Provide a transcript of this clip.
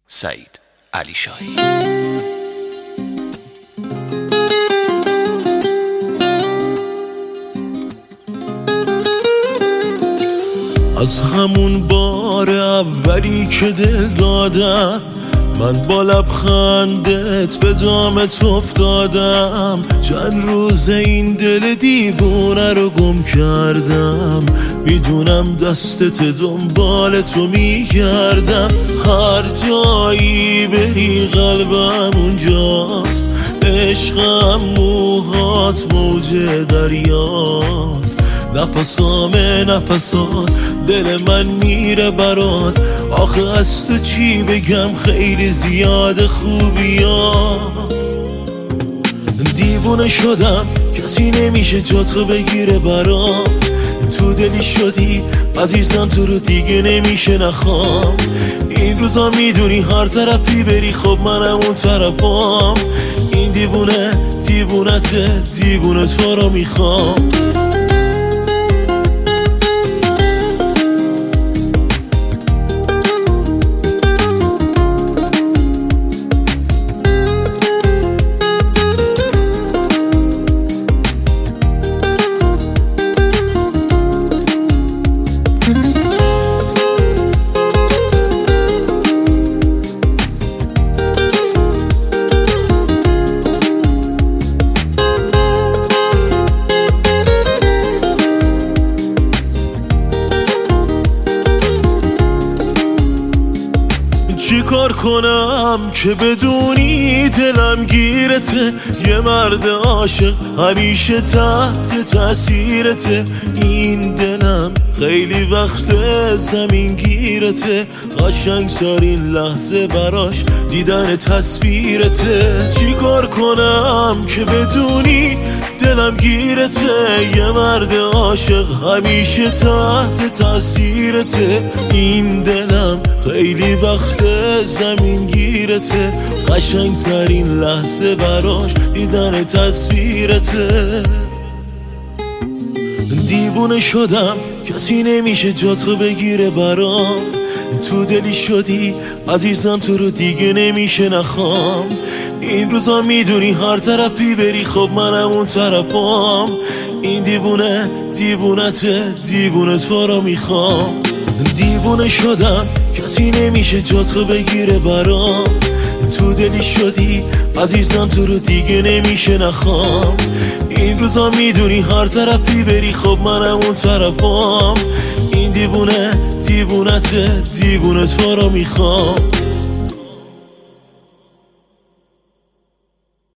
سعید علی شاهی. از همون بار اولی که دل دادم، من با لبخندت به دامت افتادم. چند روز این دل دیوونه رو گم کردم، میدونم دستت دنبال تو میگردم. هر جایی بری قلبم اونجاست، عشقم موهات موج دریاست. نفسامه نفسات دل من میره برات، آخه از تو چی بگم خیلی زیاد خوبیات. دیوونه شدم کسی نمیشه جاتو بگیره برام، تو دلی شدی عزیزم تو رو دیگه نمیشه نخوام. این روزا میدونی هر طرفی بری خب منم اون طرفام. این دیوونه دیوونته، دیوونه تو رو میخوام. چی کار کنم که بدونی دلم گیرته؟ یه مرد عاشق همیشه تحت تاثیرته. این دلم خیلی وقت زمین گیرته، قشنگ ترین لحظه براش دیدن تصویرته. چی کار کنم که بدونی دلم گیرته؟ یه مرد عاشق همیشه تحت تاثیرته. این دلم خیلی وقت زمین گیرته، قشنگ ترین لحظه براش دیدن تصویرته. دیوونه شدم کسی نمیشه جاتو بگیره برام، تو دلی شدی عزیزم تو رو دیگه نمیشه نخوام. این روزا میدونی هر طرفی بری خب منم اون طرفام. این دیوونه دیوونته، دیوونه تو رو میخوام. دیوونه شدم کسی نمیشه جاتو بگیره برام، تو دلی شدی عزیزم تو رو دیگه نمیشه نخوام. این روزا میدونی هر طرفی بری خب منم اون طرفام. این دیوونه دیوونته، دیوونه تو رو میخوام.